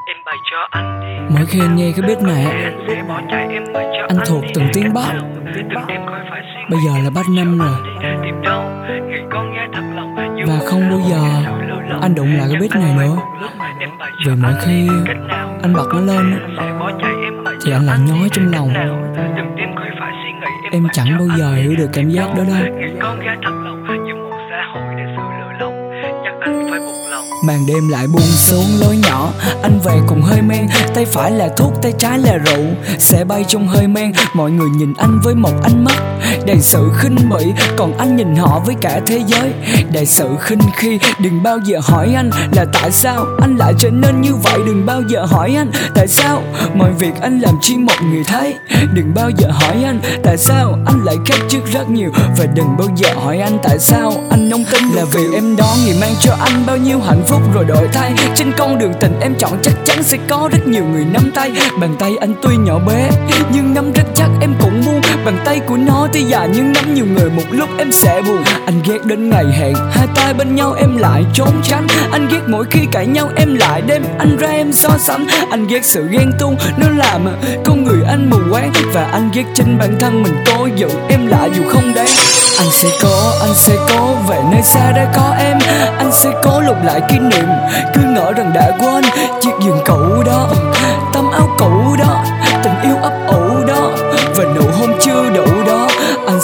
Mỗi khi anh nghe cái beat này anh thuộc từng tiếng bass. Bây giờ là bass 5 rồi, và không bao giờ anh đụng lại cái beat này nữa. Vì mỗi khi anh bật nó lên thì anh lại nhói trong lòng. Em chẳng bao giờ hiểu được cảm giác đó đâu. Màn đêm lại buông xuống lối nhỏ, anh về cùng hơi men. Tay phải là thuốc, tay trái là rượu, sẽ bay trong hơi men. Mọi người nhìn anh với một ánh mắt đầy sự khinh bỉ, còn anh nhìn họ với cả thế giới đầy sự khinh khi. Đừng bao giờ hỏi anh là tại sao anh lại trở nên như vậy. Đừng bao giờ hỏi anh tại sao mọi việc anh làm chỉ một người thấy. Đừng bao giờ hỏi anh tại sao anh lại khác trước rất nhiều. Và đừng bao giờ hỏi anh tại sao anh không tin là vì em đó người mang cho anh bao nhiêu hạnh phúc rồi đổi thay. Trên con đường tình em chọn chắc chắn sẽ có rất nhiều người nắm tay. Bàn tay anh tuy nhỏ bé nhưng nắm rất chắc em cũng buông. Bàn tay của nó tuy dài nhưng nắm nhiều người một lúc em sẽ buồn. Anh ghét đến ngày hẹn hai tay bên nhau em lại trốn tránh. Anh ghét mỗi khi cãi nhau em lại đem anh ra em so sánh. Anh ghét sự ghen tuông nó làm con người anh mù quáng. Và anh ghét chính bản thân mình tôi giận em lại dù không đáng. Anh sẽ cố về nơi xa đã có em. Anh sẽ cố lục lại kỷ niệm, cứ ngỡ rằng đã quên chiếc giường cũ đó, tấm áo cũ đó, tình yêu ấp ủ đó, và nụ hôn chưa đủ đó. Anh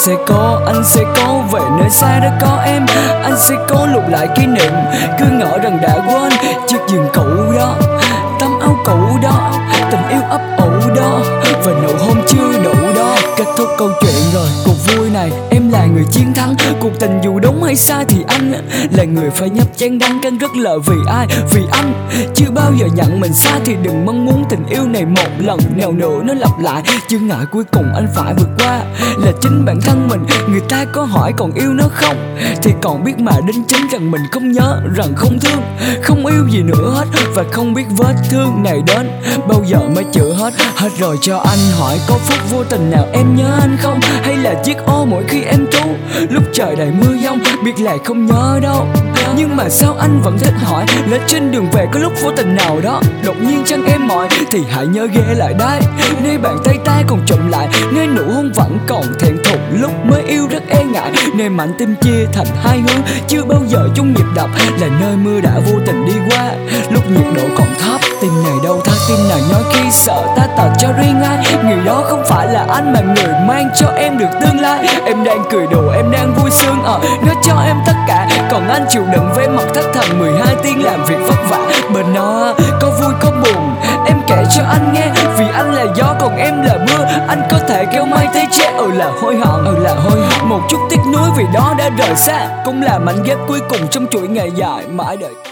sẽ cố về nơi xa đã có em. Anh sẽ cố lục lại kỷ niệm, cứ ngỡ rằng đã quên chiếc giường cũ đó, tấm áo cũ đó, tình yêu ấp ủ đó, và nụ hôn chưa đủ đó. Kết thúc câu chuyện rồi, cuộc vui này em là người chiến thắng. Cuộc tình dù đúng hay sai thì anh là người phải nhấp chén đắng cắn rất lợi vì ai? Vì anh chưa bao giờ nhận mình sai. Thì đừng mong muốn tình yêu này một lần nào nữa nó lặp lại. Chướng ngại cuối cùng anh phải vượt qua là chính bản thân mình. Người ta có hỏi còn yêu nó không thì còn biết mà đính chính rằng mình không nhớ, rằng không thương, không yêu gì nữa hết. Và không biết vết thương này đến bao giờ mới chữa hết. Hết rồi cho anh hỏi có phút vô tình nào em nhớ anh không? Hay là chiếc ô mỗi khi em trú lúc trời đầy mưa giông biết là không nhớ đâu. Nhưng mà sao anh vẫn thích hỏi là trên đường về có lúc vô tình nào đó đột nhiên chân em mỏi thì hãy nhớ ghé lại đây, nơi bàn tay ta còn chậm lại, nơi nụ hôn vẫn còn thẹn thùng lúc mới yêu rất e ngại, nơi mảnh tim chia thành hai hướng chưa bao giờ chung nhịp đập, là nơi mưa đã vô tình đi qua lúc nhiệt độ còn thấp. Tim này đau thắt, tim nào nhói khi sợ ta tật cho riêng ai. Người đó không phải là anh mà người mang cho em được tương lai. Em đang cười đùa, em đang vui sướng nó cho em tất cả, còn anh chịu đựng với mặt thất thần 12 tiếng làm việc vất vả. Bên nó có vui có buồn, em kể cho anh nghe. Vì anh là gió còn em là mưa, anh có thể kêu mây thấy chết là hối hận, một chút tiếc nuối vì đó đã rời xa, cũng là mảnh ghép cuối cùng trong chuỗi ngày dài mãi đợi.